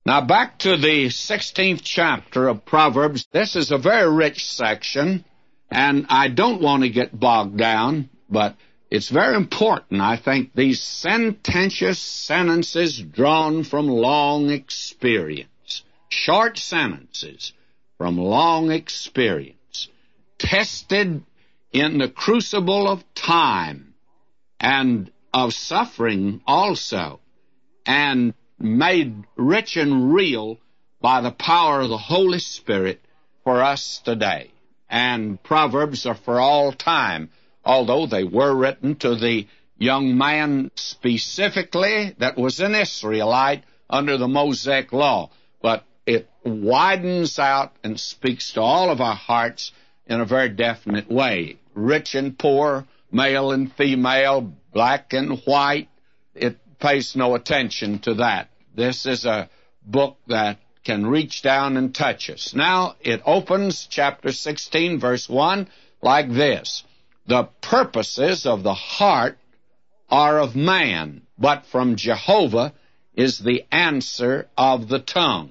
Now, back to the 16th chapter of Proverbs. This is a very rich section, and I don't want to get bogged down, but it's very important, I think, these sententious sentences drawn from long experience, short sentences from long experience, tested in the crucible of time and of suffering also, and made rich and real by the power of the Holy Spirit for us today. And Proverbs are for all time, although they were written to the young man specifically that was an Israelite under the Mosaic law. But it widens out and speaks to all of our hearts in a very definite way. Rich and poor, male and female, black and white, it pays no attention to that. This is a book that can reach down and touch us. Now, it opens chapter 16, verse 1, like this. The purposes of the heart are of man, but from Jehovah is the answer of the tongue.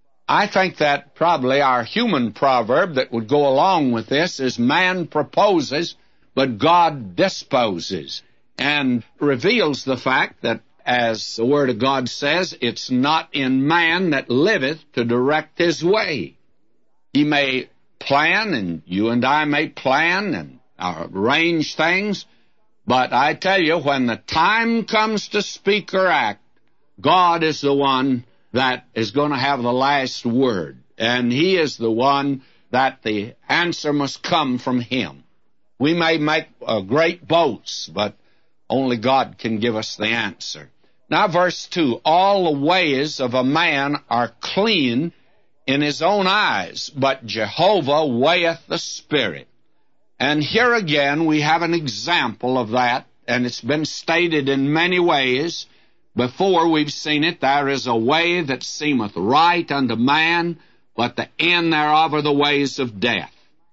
I think that probably our human proverb that would go along with this is man proposes, but God disposes, and reveals the fact that, as the Word of God says, it's not in man that liveth to direct his way. He may plan, and you and I may plan and arrange things, but I tell you, when the time comes to speak or act, God is the one that is going to have the last word, and He is the one that the answer must come from Him. We may make great boasts, but only God can give us the answer. Now, verse 2, all the ways of a man are clean in his own eyes, but Jehovah weigheth the spirit. And here again we have an example of that, and it's been stated in many ways. Before we've seen it, there is a way that seemeth right unto man, but the end thereof are the ways of death.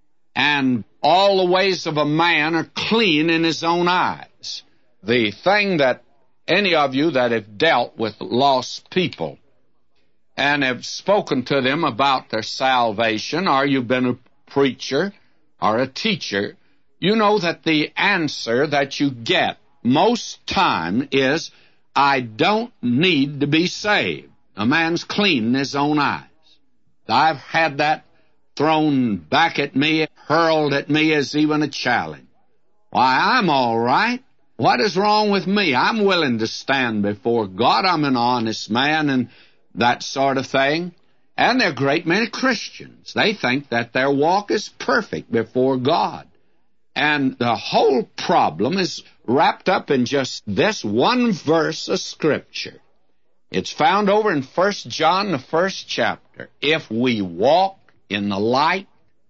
And all the ways of a man are clean in his own eyes. The thing that any of you that have dealt with lost people and have spoken to them about their salvation, or you've been a preacher or a teacher, you know that the answer that you get most time is, I don't need to be saved. A man's clean in his own eyes. I've had that thrown back at me, hurled at me as even a challenge. Why, I'm all right. What is wrong with me? I'm willing to stand before God. I'm an honest man and that sort of thing. And there are a great many Christians. They think that their walk is perfect before God. And the whole problem is wrapped up in just this one verse of Scripture. It's found over in 1 John, the first chapter. If we walk in the light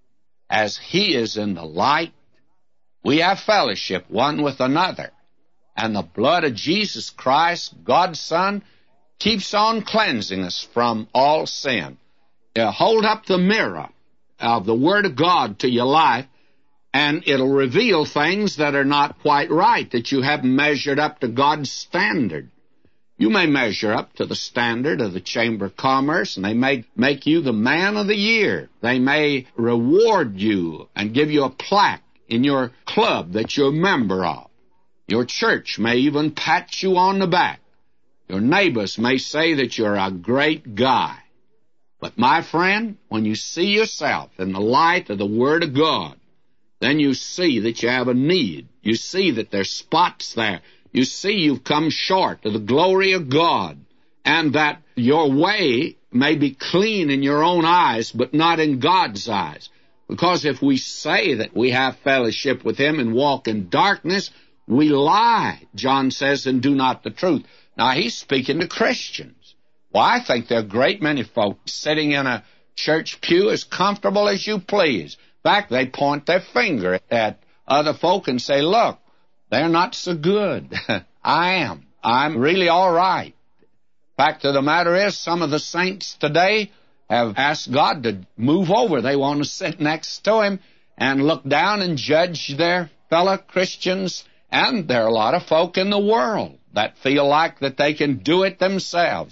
as He is in the light, we have fellowship one with another. And the blood of Jesus Christ, God's Son, keeps on cleansing us from all sin. Hold up the mirror of the Word of God to your life, and it'll reveal things that are not quite right, that you haven't measured up to God's standard. You may measure up to the standard of the Chamber of Commerce, and they may make you the man of the year. They may reward you and give you a plaque in your club that you're a member of. Your church may even pat you on the back. Your neighbors may say that you're a great guy. But my friend, when you see yourself in the light of the Word of God, then you see that you have a need. You see that there's spots there. You see you've come short of the glory of God, and that your way may be clean in your own eyes, but not in God's eyes. Because if we say that we have fellowship with Him and walk in darkness, we lie, John says, and do not the truth. Now, he's speaking to Christians. Well, I think there are a great many folks sitting in a church pew as comfortable as you please. In fact, they point their finger at other folk and say, look, they're not so good. I am. I'm really all right. Fact of the matter is, some of the saints today have asked God to move over. They want to sit next to Him and look down and judge their fellow Christians. And there are a lot of folk in the world that feel like that they can do it themselves.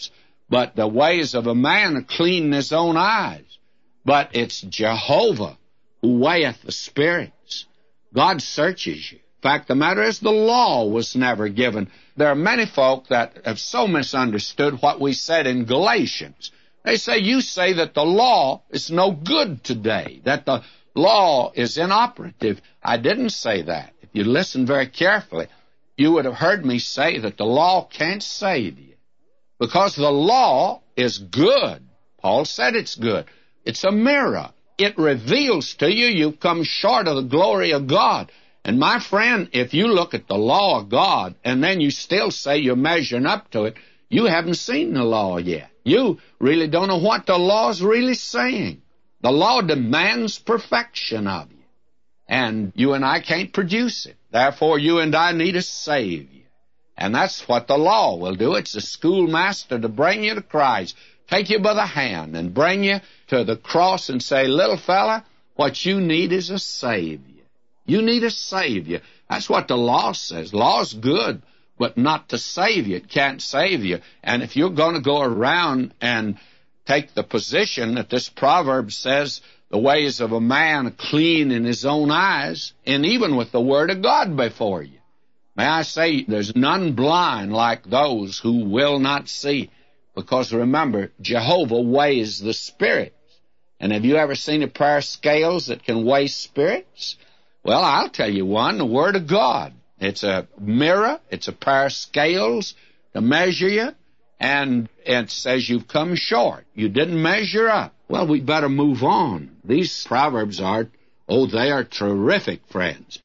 But the ways of a man are clean in his own eyes. But it's Jehovah who weigheth the spirits. God searches you. In fact, the matter is the law was never given. There are many folk that have so misunderstood what we said in Galatians. They say, you say that the law is no good today, that the law is inoperative. I didn't say that. If you listen very carefully, you would have heard me say that the law can't save you, because the law is good. Paul said it's good. It's a mirror. It reveals to you you've come short of the glory of God. And my friend, if you look at the law of God and then you still say you're measuring up to it, you haven't seen the law yet. You really don't know what the law's really saying. The law demands perfection of you, and you and I can't produce it. Therefore, you and I need a Savior. And that's what the law will do. It's a schoolmaster to bring you to Christ, take you by the hand and bring you to the cross and say, little fella, what you need is a Savior. You need a Savior. That's what the law says. Law's good, but not to save you. It can't save you. And if you're going to go around and take the position that this proverb says, the ways of a man are clean in his own eyes, and even with the Word of God before you, may I say, there's none blind like those who will not see. Because remember, Jehovah weighs the spirits. And have you ever seen a pair of scales that can weigh spirits? Well, I'll tell you one, the Word of God. It's a mirror, it's a pair of scales to measure you, and it says you've come short. You didn't measure up. Well, we better move on. These proverbs they are terrific, friends.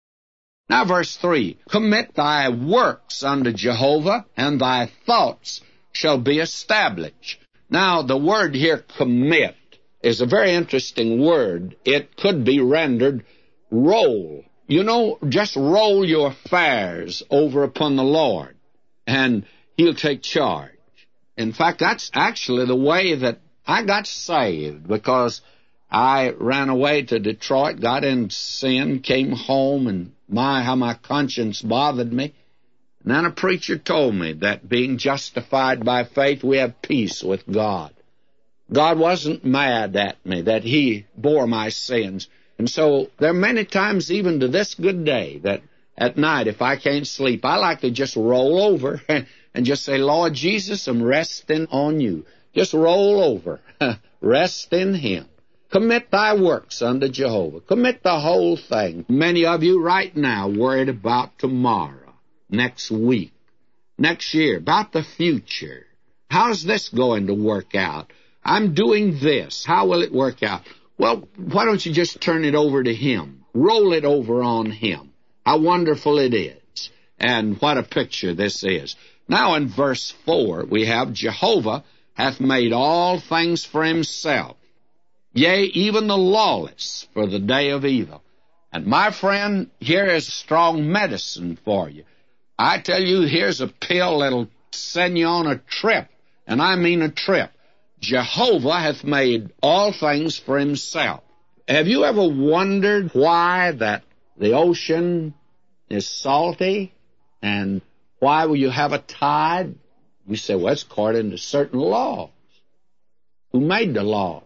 Now, verse 3, commit thy works unto Jehovah, and thy thoughts shall be established. Now, the word here, commit, is a very interesting word. It could be rendered roll. You know, just roll your affairs over upon the Lord, and He'll take charge. In fact, that's actually the way that I got saved, because I ran away to Detroit, got in sin, came home, and how my conscience bothered me. And then a preacher told me that being justified by faith, we have peace with God. God wasn't mad at me, that He bore my sins. And so there are many times, even to this good day, that at night, if I can't sleep, I like to just roll over and just say, Lord Jesus, I'm resting on you. Just roll over. Rest in Him. Commit thy works unto Jehovah. Commit the whole thing. Many of you right now worried about tomorrow, next week, next year, about the future. How's this going to work out? I'm doing this. How will it work out? Well, why don't you just turn it over to Him? Roll it over on Him. How wonderful it is. And what a picture this is. Now in verse 4, we have Jehovah hath made all things for Himself, yea, even the lawless for the day of evil. And my friend, here is strong medicine for you. I tell you, here's a pill that'll send you on a trip, and I mean a trip. Jehovah hath made all things for Himself. Have you ever wondered why that the ocean is salty, and why will you have a tide? You say, well, it's according to certain laws. Who made the laws?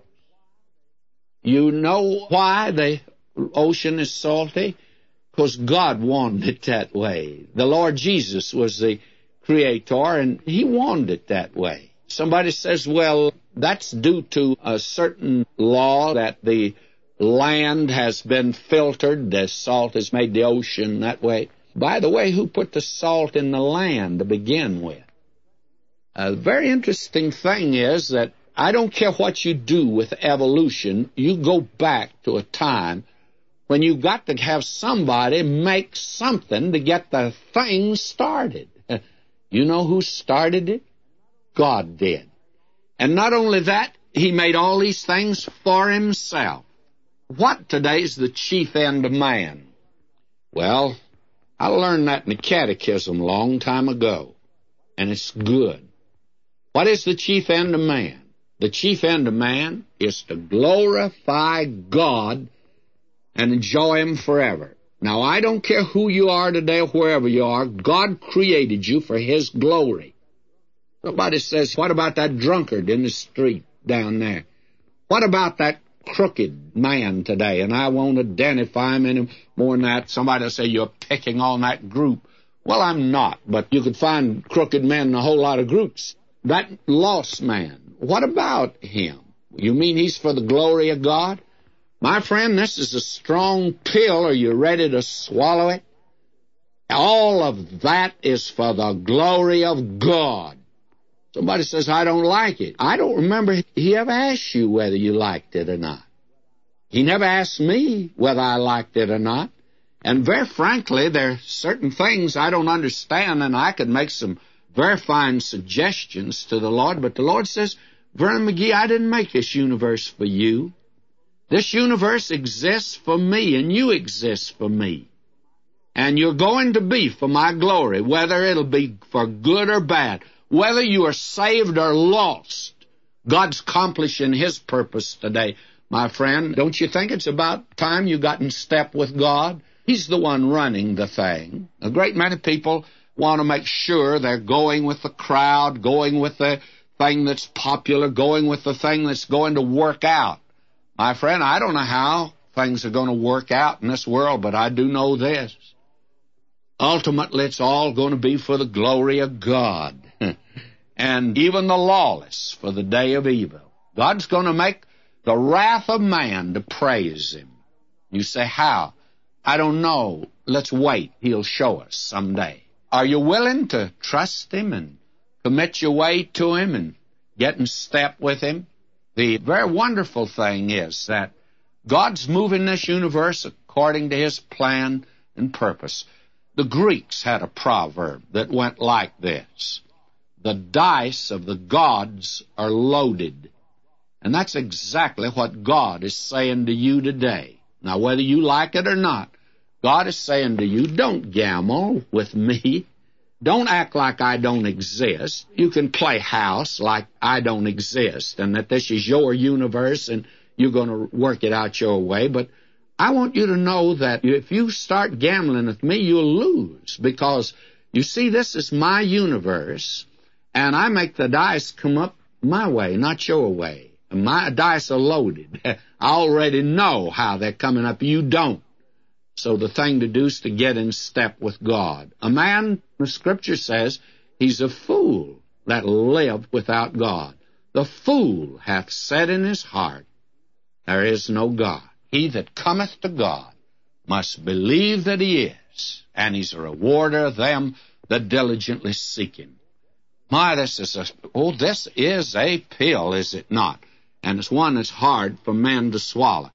You know why the ocean is salty? Because God wanted it that way. The Lord Jesus was the creator, and He wanted it that way. Somebody says, well, that's due to a certain law that the land has been filtered. The salt has made the ocean that way. By the way, who put the salt in the land to begin with? A very interesting thing is that I don't care what you do with evolution, you go back to a time when you got to have somebody make something to get the thing started. You know who started it? God did. And not only that, He made all these things for Himself. What today is the chief end of man? Well, I learned that in the catechism a long time ago, and it's good. What is the chief end of man? The chief end of man is to glorify God and enjoy Him forever. Now, I don't care who you are today or wherever you are, God created you for His glory. Somebody says, what about that drunkard in the street down there? What about that crooked man today? And I won't identify him any more than that. Somebody will say, you're picking on that group. Well, I'm not, but you could find crooked men in a whole lot of groups. That lost man, what about him? You mean he's for the glory of God? My friend, this is a strong pill. Are you ready to swallow it? All of that is for the glory of God. Somebody says, I don't like it. I don't remember he ever asked you whether you liked it or not. He never asked me whether I liked it or not. And very frankly, there are certain things I don't understand, and I could make some very fine suggestions to the Lord. But the Lord says, Vernon McGee, I didn't make this universe for you. This universe exists for me, and you exist for me. And you're going to be for my glory, whether it'll be for good or bad. Whether you are saved or lost, God's accomplishing His purpose today. My friend, don't you think it's about time you got in step with God? He's the one running the thing. A great many people want to make sure they're going with the crowd, going with the thing that's popular, going with the thing that's going to work out. My friend, I don't know how things are going to work out in this world, but I do know this. Ultimately, it's all going to be for the glory of God. And even the lawless for the day of evil. God's going to make the wrath of man to praise Him. You say, how? I don't know. Let's wait. He'll show us someday. Are you willing to trust Him and commit your way to Him and get in step with Him? The very wonderful thing is that God's moving this universe according to His plan and purpose. The Greeks had a proverb that went like this: the dice of the gods are loaded. And that's exactly what God is saying to you today. Now, whether you like it or not, God is saying to you, don't gamble with me. Don't act like I don't exist. You can play house like I don't exist and that this is your universe and you're going to work it out your way. But I want you to know that if you start gambling with me, you'll lose, because, you see, this is my universe, and I make the dice come up my way, not your way. My dice are loaded. I already know how they're coming up. You don't. So the thing to do is to get in step with God. A man, the Scripture says, he's a fool that live without God. The fool hath said in his heart, there is no God. He that cometh to God must believe that He is, and He's a rewarder of them that diligently seek Him. My, this is a pill, is it not? And it's one that's hard for men to swallow.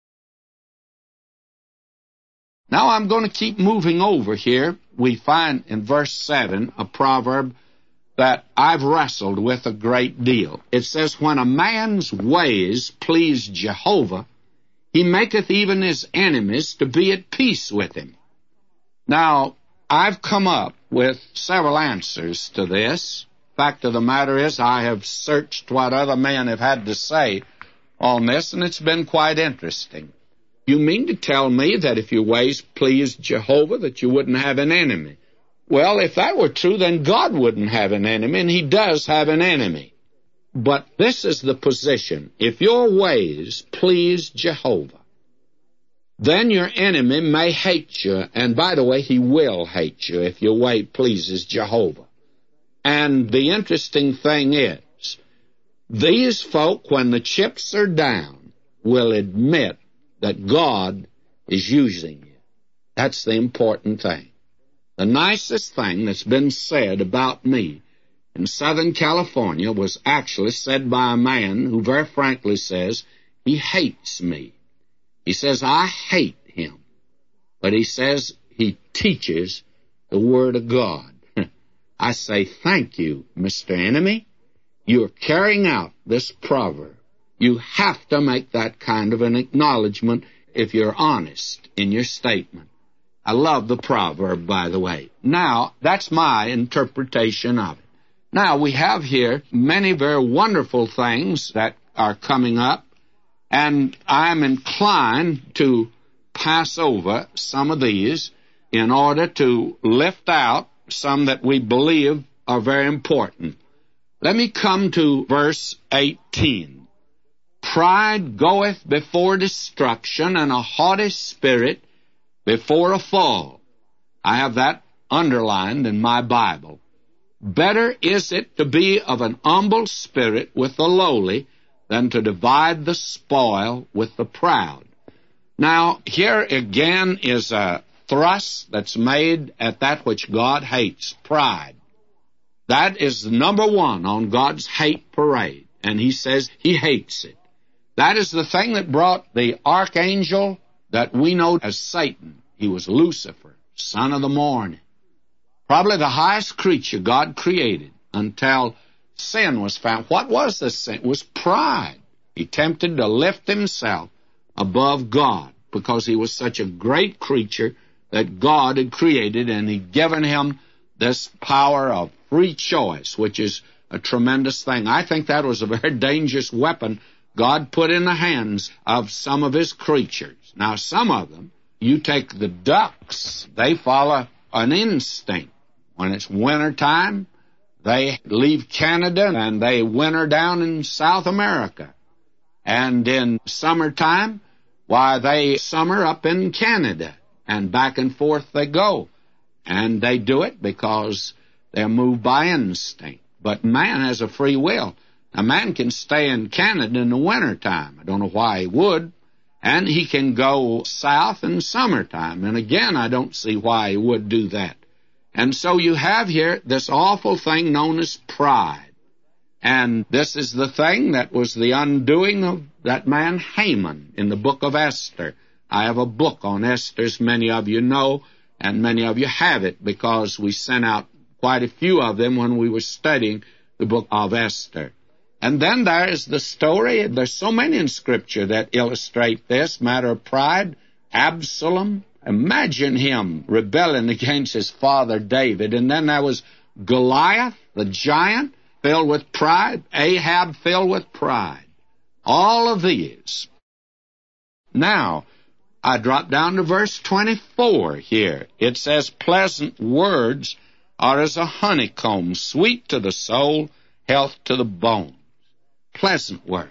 Now I'm going to keep moving over here. We find in verse 7 a proverb that I've wrestled with a great deal. It says, when a man's ways please Jehovah, He maketh even his enemies to be at peace with him. Now, I've come up with several answers to this. Fact of the matter is, I have searched what other men have had to say on this, and it's been quite interesting. You mean to tell me that if your ways pleased Jehovah, that you wouldn't have an enemy? Well, if that were true, then God wouldn't have an enemy, and He does have an enemy. But this is the position. If your ways please Jehovah, then your enemy may hate you. And by the way, he will hate you if your way pleases Jehovah. And the interesting thing is, these folk, when the chips are down, will admit that God is using you. That's the important thing. The nicest thing that's been said about me in Southern California was actually said by a man who very frankly says he hates me. He says, I hate him. But he says he teaches the Word of God. I say, thank you, Mr. Enemy. You're carrying out this proverb. You have to make that kind of an acknowledgement if you're honest in your statement. I love the proverb, by the way. Now, that's my interpretation of it. Now, we have here many very wonderful things that are coming up, and I'm inclined to pass over some of these in order to lift out some that we believe are very important. Let me come to verse 18. Pride goeth before destruction, and a haughty spirit before a fall. I have that underlined in my Bible. Better is it to be of an humble spirit with the lowly than to divide the spoil with the proud. Now, here again is a thrust that's made at that which God hates, pride. That is number one on God's hate parade, and he says he hates it. That is the thing that brought the archangel that we know as Satan. He was Lucifer, son of the morning. Probably the highest creature God created until sin was found. What was the sin? It was pride. He tempted to lift himself above God because he was such a great creature that God had created, and he'd given him this power of free choice, which is a tremendous thing. I think that was a very dangerous weapon God put in the hands of some of his creatures. Now, some of them, you take the ducks, they follow an instinct. When it's winter time, they leave Canada and they winter down in South America. And in summertime, why, they summer up in Canada, and back and forth they go. And they do it because they're moved by instinct. But man has a free will. A man can stay in Canada in the wintertime. I don't know why he would. And he can go south in summertime. And again, I don't see why he would do that. And so you have here this awful thing known as pride. And this is the thing that was the undoing of that man Haman in the book of Esther. I have a book on Esther, as many of you know, and many of you have it because we sent out quite a few of them when we were studying the book of Esther. And then there is the story. There's so many in Scripture that illustrate this matter of pride. Absalom, imagine him rebelling against his father David. And then there was Goliath, the giant, filled with pride. Ahab, filled with pride. All of these. Now, I drop down to verse 24 here. It says, pleasant words are as a honeycomb, sweet to the soul, health to the bones. Pleasant words.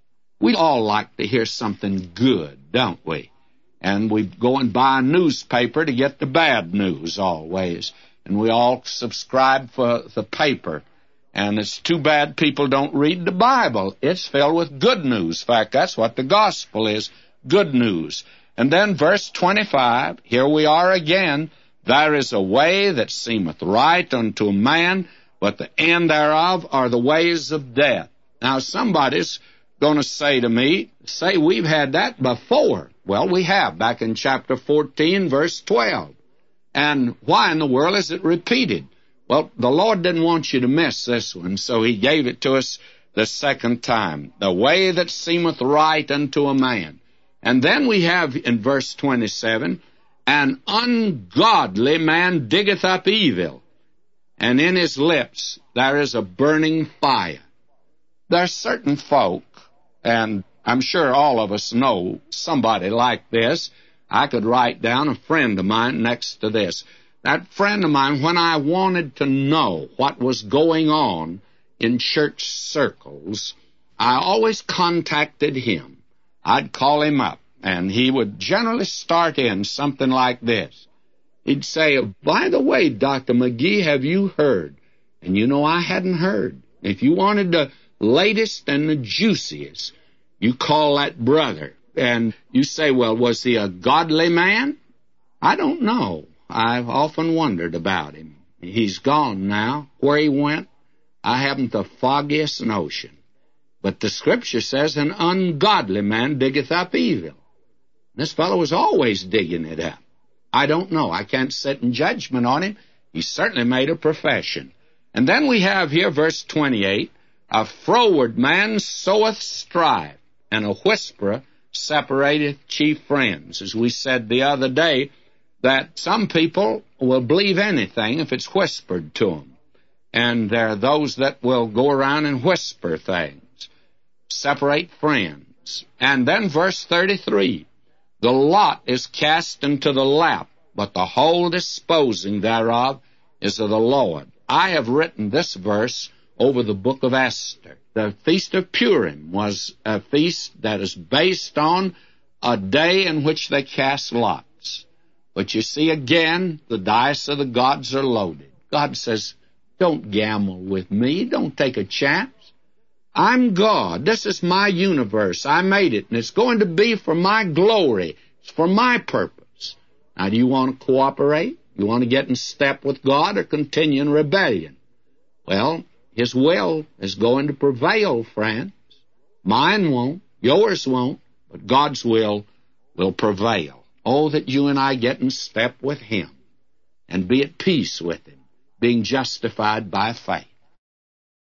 We all like to hear something good, don't we? And we go and buy a newspaper to get the bad news always. And we all subscribe for the paper. And it's too bad people don't read the Bible. It's filled with good news. In fact, that's what the gospel is, good news. And then verse 25, here we are again. There is a way that seemeth right unto a man, but the end thereof are the ways of death. Now, somebody's going to say to me, we've had that before. Well, we have, back in chapter 14, verse 12. And why in the world is it repeated? Well, the Lord didn't want you to miss this one, so he gave it to us the second time. The way that seemeth right unto a man. And then we have in verse 27, an ungodly man diggeth up evil, and in his lips there is a burning fire. There are certain folk, and I'm sure all of us know somebody like this. I could write down a friend of mine next to this. That friend of mine, when I wanted to know what was going on in church circles, I always contacted him. I'd call him up, and he would generally start in something like this. He'd say, by the way, Dr. McGee, have you heard? And you know I hadn't heard. If you wanted the latest and the juiciest, you call that brother. And you say, well, was he a godly man? I don't know. I've often wondered about him. He's gone now. Where he went, I haven't the foggiest notion. But the Scripture says an ungodly man diggeth up evil. This fellow was always digging it up. I don't know. I can't sit in judgment on him. He certainly made a profession. And then we have here verse 28, a froward man soweth strife, and a whisperer separateth chief friends. As we said the other day, that some people will believe anything if it's whispered to them. And there are those that will go around and whisper things, separate friends. And then verse 33, the lot is cast into the lap, but the whole disposing thereof is of the Lord. I have written this verse over the book of Esther. The Feast of Purim was a feast that is based on a day in which they cast lots. But you see, again, the dice of the gods are loaded. God says, don't gamble with me. Don't take a chance. I'm God. This is my universe. I made it, and it's going to be for my glory. It's for my purpose. Now, do you want to cooperate? You want to get in step with God or continue in rebellion? Well, His will is going to prevail, friends. Mine won't. Yours won't. But God's will prevail. Oh, that you and I get in step with Him and be at peace with Him, being justified by faith.